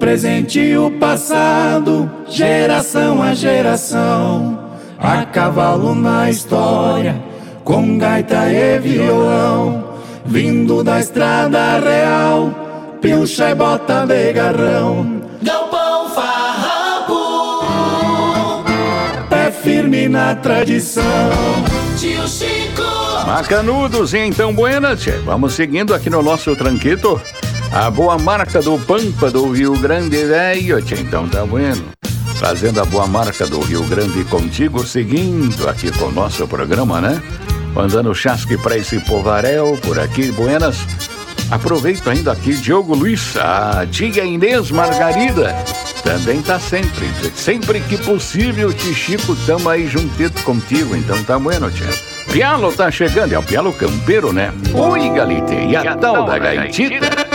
presente e o passado, geração a geração, a cavalo na história, com gaita e violão, vindo da estrada real, pilcha e bota de garrão. Galpão Farrapo, pé firme na tradição. Tio Chico, Macanudos, então, buenas, tchê. Vamos seguindo aqui no nosso tranquito. A boa marca do Pampa do Rio Grande Velho, tchê. Então tá bueno. Trazendo a boa marca do Rio Grande contigo, seguindo aqui com o nosso programa, né? Mandando chasque pra esse povaréu por aqui, buenas. Aproveito ainda aqui, Diogo Luiz, a tia Inês Margarida, também tá sempre que possível, tio Chico, tamo aí juntito contigo, então tá bueno, tia. Pialo tá chegando, é o Pialo Campeiro, né? Oi, Galite, e a tal da gaitita?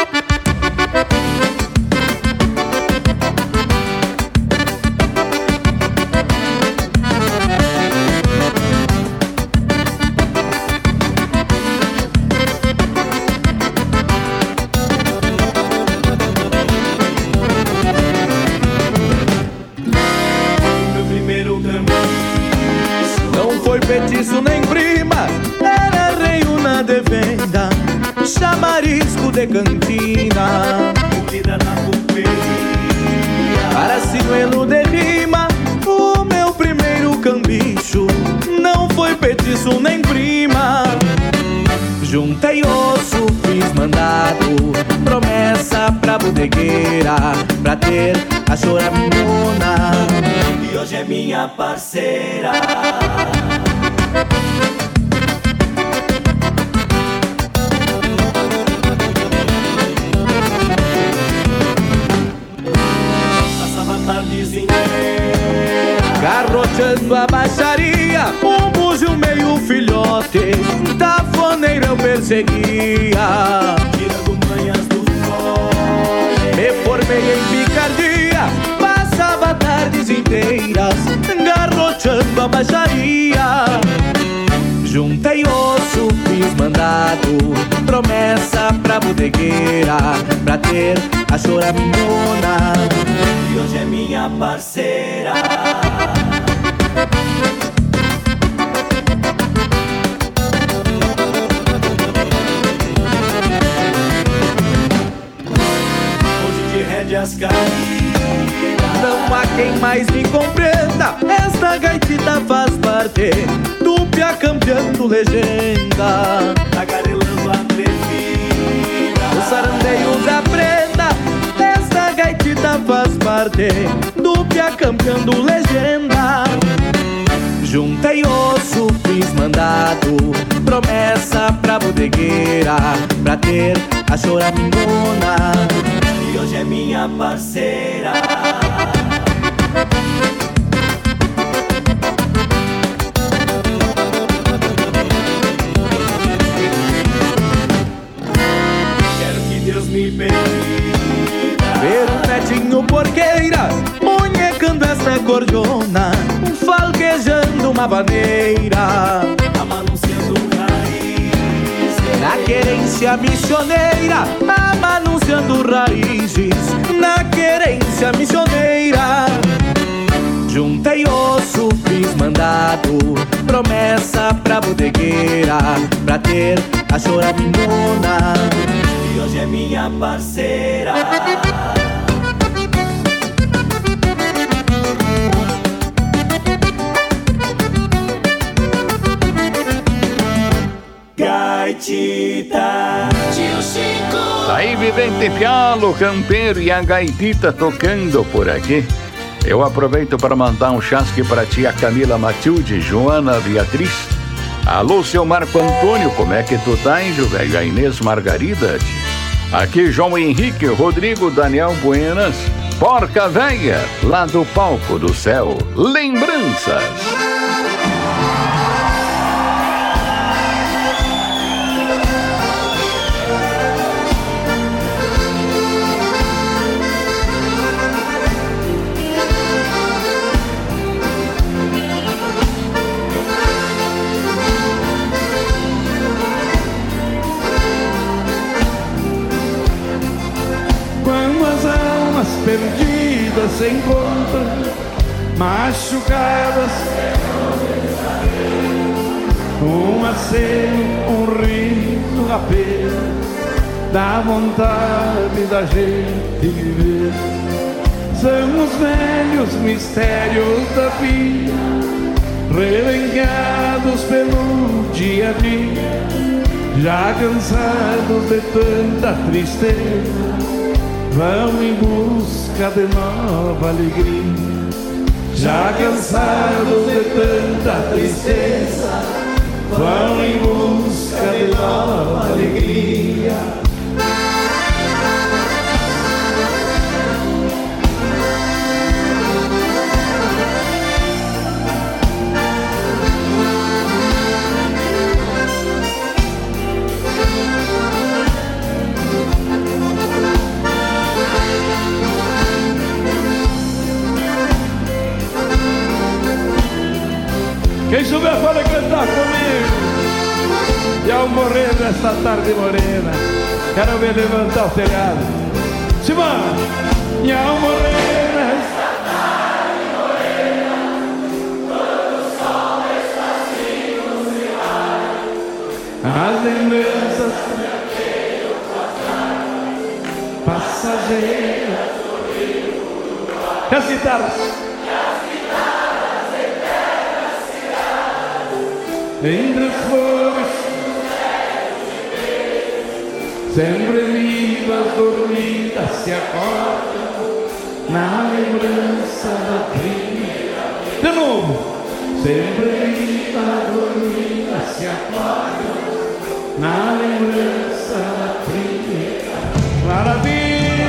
Petiço nem prima, era reiuna de venda, chamarisco de cantina, comida na pulperia. Para sinuelo de rima, o meu primeiro cambicho não foi petiço nem prima. Juntei osso, fiz mandado, promessa pra bodegueira, pra ter a choramingona, e hoje é minha parceira. Passava tardes inteiras garroteando a baixaria, um búzio meio filhote, tafoneiro eu perseguia, tirando manhas do fole. Me formei em picardia, passava tardes inteiras garroteando a baixaria. Juntei osso, fiz mandado, promessa pra bodegueira, pra ter a choramingona, e hoje é minha parceira. Hoje de rédeas caídas, não há quem mais me compreenda, esta gaitita faz parte do Pia campeando legenda, tagarelando atrevida, o sarandeio da prenda, esta gaitita faz parte do Pia campeando legenda. Juntei osso, fiz mandado, promessa pra bodegueira, pra ter a choramingona, e hoje é minha parceira. Quero que Deus me permita ver um netinho porqueira, munhecando esta cordiona, falquejando uma vaneira, amanunciando raízes na querência missioneira, amanunciando raízes na querência missioneira. Juntei osso, fiz mandado, promessa pra bodegueira, pra ter a choramingona, e hoje é minha parceira. Gaitita, Tio Chico, Aí, vivente Pialo Campeiro e a gaitita tocando por aqui. Eu aproveito para mandar um chasque para tia Camila Matilde, Joana Beatriz. Alô, seu Marco Antônio, como é que tu tá, índio velho? A Inês Margarida. Aqui João Henrique, Rodrigo, Daniel Buenas, Porca Véia, lá do palco do céu. Lembranças. almas perdidas se encontram, machucadas. Um aceno, um riso, um apelo, dá vontade da gente viver. São os velhos mistérios da vida, relengados pelo dia a dia, já cansados de tanta tristeza, vão em busca de nova alegria. Já cansados de tanta tristeza, vão em busca de nova alegria. Quem souber pode cantar comigo. E ao morrer nesta tarde morena, quero ver levantar o telhado. Simão! E ao morrer nesta tarde morena, quando o sol está se vai, as lembranças daquele passageiras do rio Uruguai. E as guitarras? Entre as flores, sempre vivas, dormidas, se acordam na lembrança da primeira vez. De novo. Sempre vivas, dormidas, se acordam na lembrança da primeira vez. Maravilha!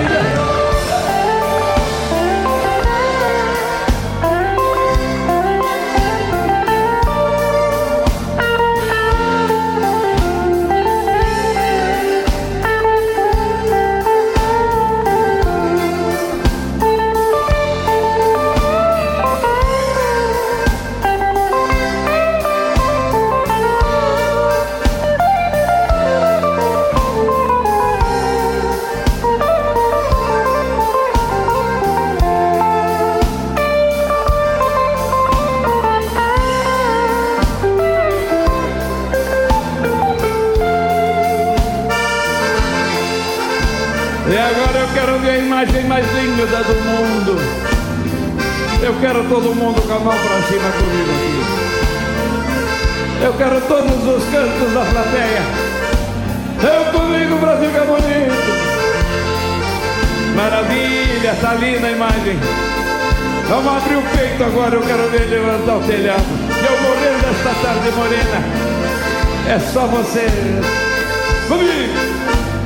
E agora eu quero ver a imagem mais linda do mundo. Eu quero todo mundo com a mão pra cima comigo aqui. Eu quero todos os cantos da plateia. Eu comigo pra ficar bonito. Maravilha, tá linda a imagem. Vamos abrir o peito agora, eu quero ver levantar o telhado. E eu morrer desta tarde morena, é só você comigo.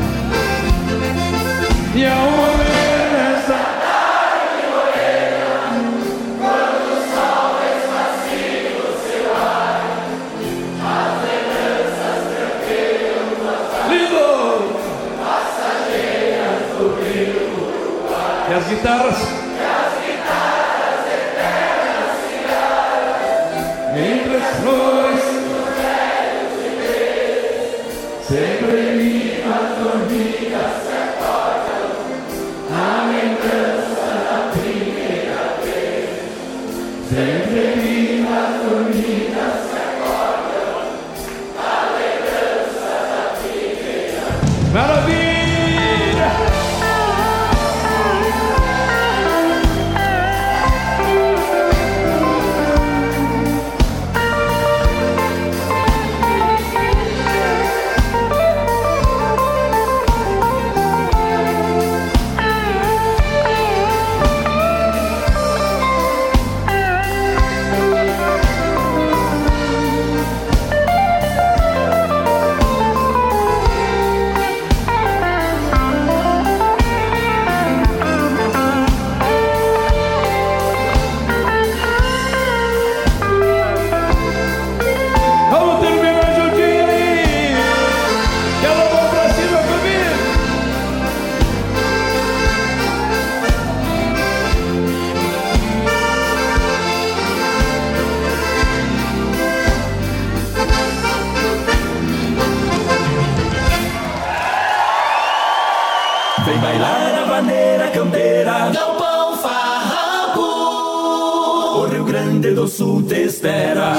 E ao morrer nessa tarde morena, quando o sol esvazido se vai, as lembranças tranquilas passageiras, lindo! Passageiras do rio Uruguai. E as guitarras? E as guitarras eternas cigarras, entre as flores dos velhos de vez, sempre vivas, dormidas, a lembrança da primeira vez. Sempre vivas, dormidas, se acordam a lembrança da primeira vez. Maravilha! Sul te espera.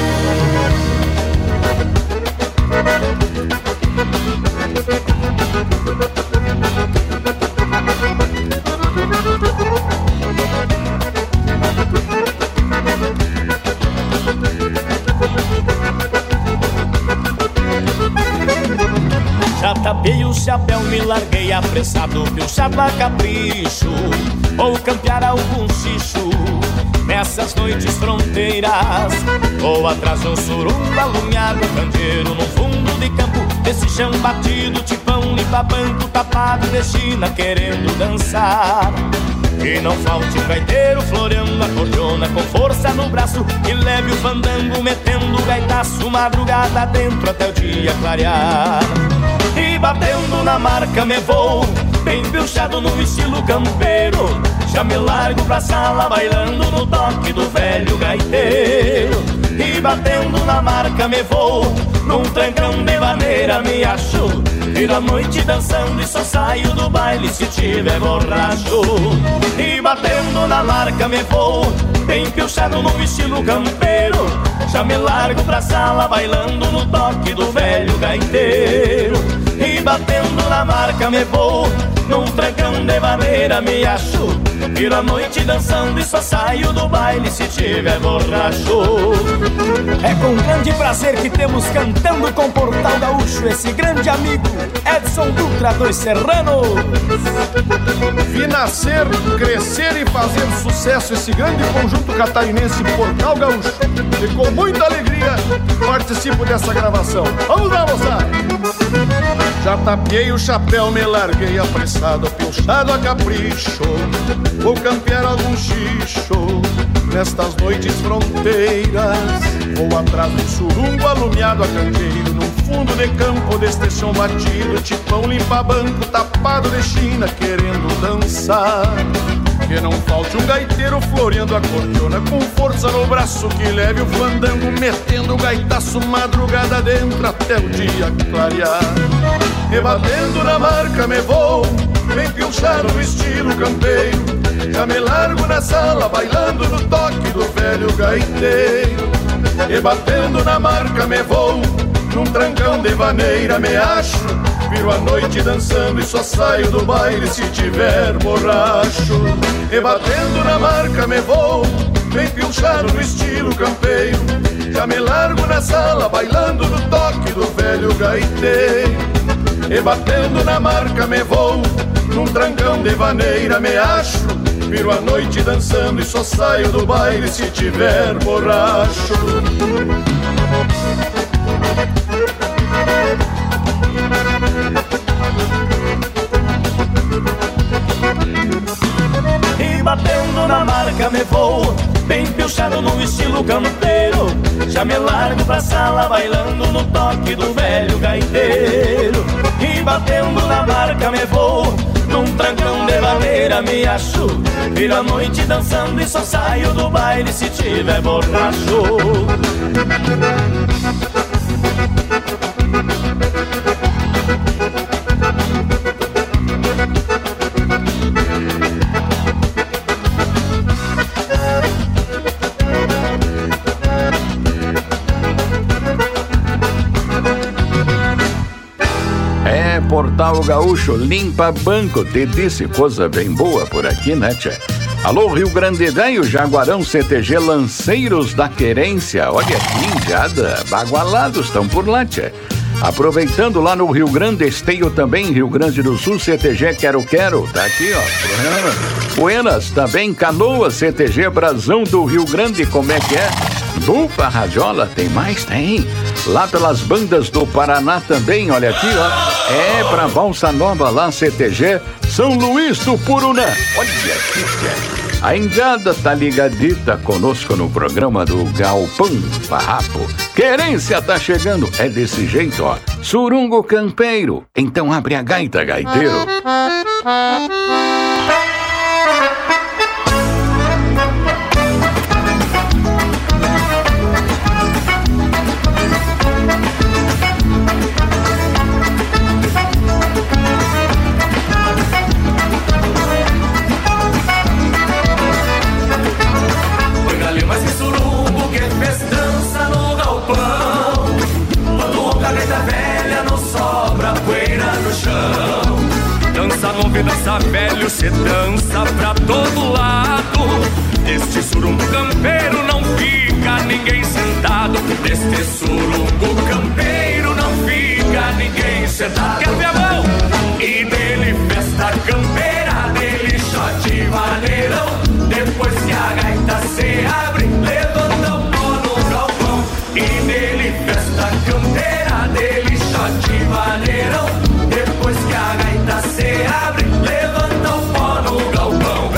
Já tapei o chapéu, me larguei apressado, pilchado a capricho, ou campear algum xixo nessas noites fronteiras, ou atrás de um surumbo alumiado, candeeiro num fundo de campo, desse chão batido, tipão limpa banco, tapado de China querendo dançar. Que não falte um gaiteiro floreando a cordiona com força no braço, e leve o fandango metendo o gaitaço madrugada dentro até o dia clarear. E batendo na marca me vou, bem pilchado no estilo campeiro, já me largo pra sala bailando no toque do velho gaiteiro. E batendo na marca me vou, num trancão de maneira me acho, viro a noite dançando e só saio do baile se tiver borracho. E batendo na marca me vou, bem pilchado no estilo campeiro, já me largo pra sala bailando no toque do velho gaiteiro. E batendo na marca me vou, num trancão de maneira me acho, viro a noite dançando e só saio do baile se tiver borracho. É com grande prazer que temos cantando com Portal Gaúcho esse grande amigo Edson Dutra dos Serranos. Vi nascer, crescer e fazer sucesso esse grande conjunto catarinense Portal Gaúcho, e com muita alegria participo dessa gravação. Vamos lá, moçada! Já tapiei o chapéu, me larguei apressado, pilchado a capricho, vou campear algum xixo nestas noites fronteiras, vou atrás do surungo alumiado a candeeiro, num fundo de campo deste chão batido, tipão limpa banco tapado de China querendo dançar. Que não falte um gaiteiro floreando a cordiona com força no braço, que leve o fandango metendo o gaitaço madrugada dentro até o dia clarear. E batendo na marca me vou, bem pilchado no estilo campeiro, já me largo na sala bailando no toque do velho gaiteiro. E batendo na marca me vou, num trancão de vaneira me acho, viro a noite dançando e só saio do baile se tiver borracho. E batendo na marca me vou, bem pilchado no estilo campeiro, já me largo na sala bailando no toque do velho gaiteiro. E batendo na marca me vou, num trancão de vaneira me acho, viro a noite dançando e só saio do baile se tiver borracho. E batendo na marca me vou, bem pilchado no estilo campeiro, já me largo pra sala bailando no toque do velho gaiteiro. E batendo na marca me vou, num trancão de maneira me acho, viro a noite dançando e só saio do baile se tiver borracho. Portal Gaúcho limpa banco, te disse coisa bem boa por aqui, né, tchê? Alô, Rio Grande Velho, Jaguarão, CTG, Lanceiros da Querência. Olha que indiada, bagualados estão por lá, tchê. Aproveitando lá no Rio Grande, Esteio também, Rio Grande do Sul, CTG Quero, tá aqui, ó. Buenas, também Canoas, CTG Brasão do Rio Grande, como é que é? Bupa, Radiola, tem mais? Tem. Lá pelas bandas do Paraná também, olha aqui, ó. É pra Valsa Nova lá, CTG São Luís do Purunã. Olha aqui, a indiada tá ligadita conosco no programa do Galpão Farrapo. Querência tá chegando, é desse jeito, ó. Surungo campeiro, então abre a gaita, gaiteiro. Oi, galinha, mas que surungo você dança pra todo lado. Neste surumbo campeiro não fica ninguém sentado. Neste surumbo campeiro não fica ninguém sentado. Quero ver a mão! E dele festa campeira, dele shot vaneirão. Depois que a gaita se abre, levanta o pó no galpão. E dele festa campeira, dele shot vaneirão. Depois que a gaita se abre, levanta o pó no galpão.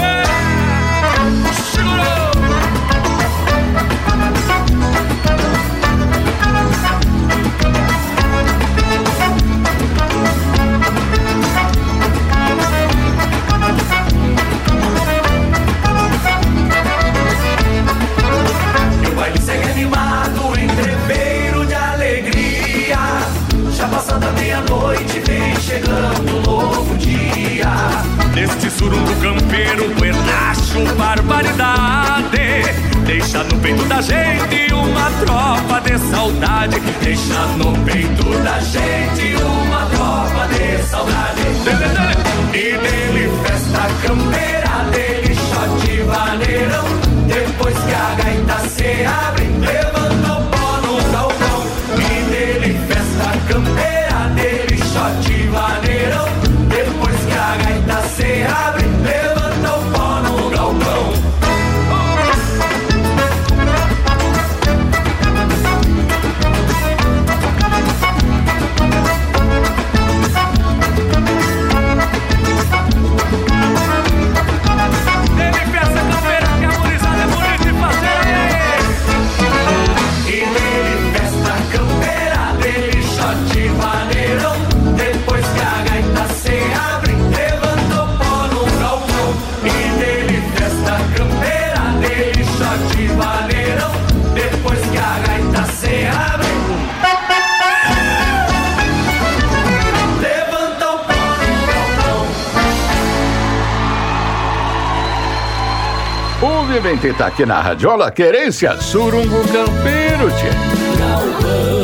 E o baile segue animado, entreveiro de alegria. Já passando a meia-noite, vem chegando um novo dia. Neste surumbo campeiro, pernacho, barbaridade. Deixa no peito da gente uma tropa de saudade. Deixa no peito da gente uma tropa de saudade. E dele festa campeira, dele shot vaneirão. Depois que a gaita se abre, levanta o pó no galpão. E dele festa campeira, dele shot vaneirão. Depois que a gaita se abre, levanta o pó no galpão. Ele festa campeira, que a gurizada é bonita de fazer. E dele festa campeira, dele shot vaneirão. Depois que a gaita se abre, levanta o pó no galpão. E dele festa campeira, dele shot vaneirão. Depois que a gaita se abre, levanta o pó no galpão. O Vivente tá aqui na Radiola Querência, surumbo campeiro, tchê. Galpão